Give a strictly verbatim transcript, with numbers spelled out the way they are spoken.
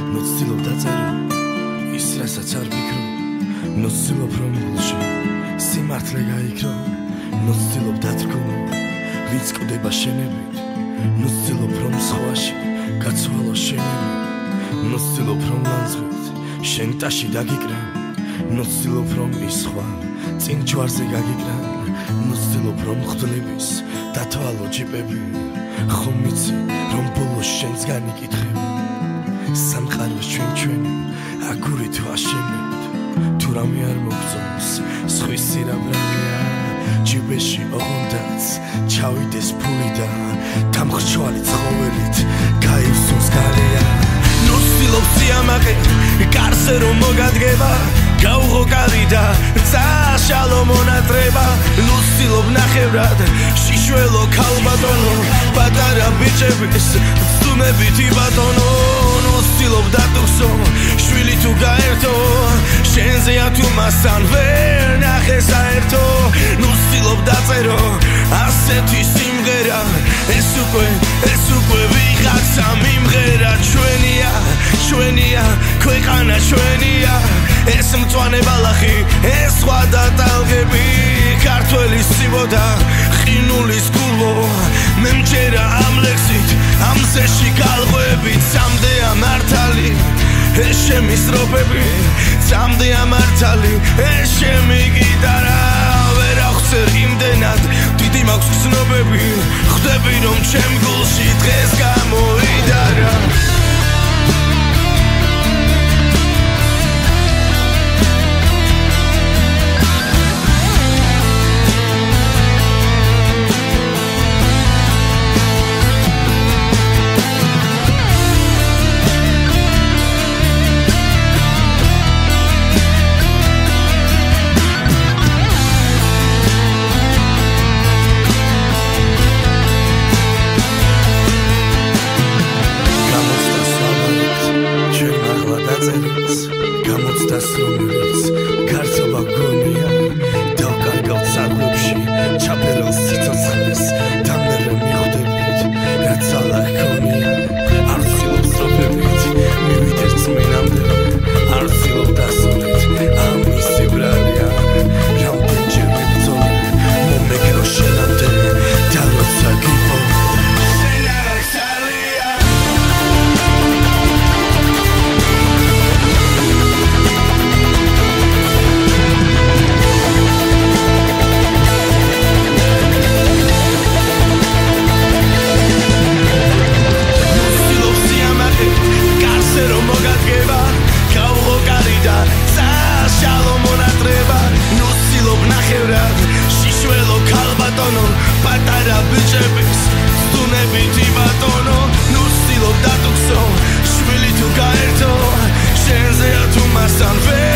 ნუ ცდილობ დაწერო ის რასაც არ ვფიქრო ნუ ცდილობ რომ გულში სიმართლე გაიქრო ნუ ცდილობ დათრგუნო ვინც კვდება შენებით ნუ ცდილობ რომ სხვაში გაცვალო შენები ნუ ცდილობ რომ ლანძღვით შენ ტაში დაგიკრან ნუ ცდილობ რომ ის სხვა წინ ჯვარზე გაგიკრან ნუ ცდილობ რომ ხვდნების დათვალო ჯიპები ხომ მიცი რომ ბოლოს შენს განიკითხები სამყაროს ჩვენ ჩვენი აგურით ვაშენებთ თუ რამე არ მოგწონს სხვის სირაბრაღია ჯიბეში ოღონდაც ჩავიდეს ფული და დამხრჩვალი ცხოველით გაივსოს გარეა ნუ ცდილობ სიამაყე კარზე რომ მოგადგება გაუღო კარი და წაშალო მონატრება ნუ ცდილობ ნახევრად შიშველო ქალბატონო პატარა ბიჭების ცდუნებით იბატონო ნუ ცდილობ დატოვსო შვილი თუ გაერთო შენზეა თუ მასთან ვერ ნახე საერთო ნუ ცდილობ დაწერო ასეთი სიმღერა ეს უკვე ეს უკვე ვიღაცა მიმღერა ჩვენია ჩვენია ქვეყანა ჩვენია ეს მწვანე ბალახი ეს სხვა და ტალღები ქართველის სიბოდა ყინულის გულო მე მჯერა ამ ლექსით ამ ზეში გალღვები წამდეა მართალი ეს შემი სტროფები წამდეა მართალი ეს შემი გიტარა ვერ აღწერ იმდენად დიდი მაქვს გზნობები ხვდები რომ ჩემ გულში დღეს გამოიდარა გამოცდას რომელიც გართობა გონია დავკარგავ ცარგებში ჩაფერილ სიცოცხლეს დამერე მიხვდებით რაც ალა ჰქონია არ ვცდილობ სტროფებით მივიდეთ წმინამდე არ ვცდილობ დასწრეთ ამისი ბრალია რამდენჯერ ვიბრძოლე მომეკრო შენამდე და როცა გიყო პატარა ბიჭების ცდუნებით იბატონო ნუ ცდილობ დატოვსო შვილი თუ გაერთო შენზეა თუ მასთან ვერ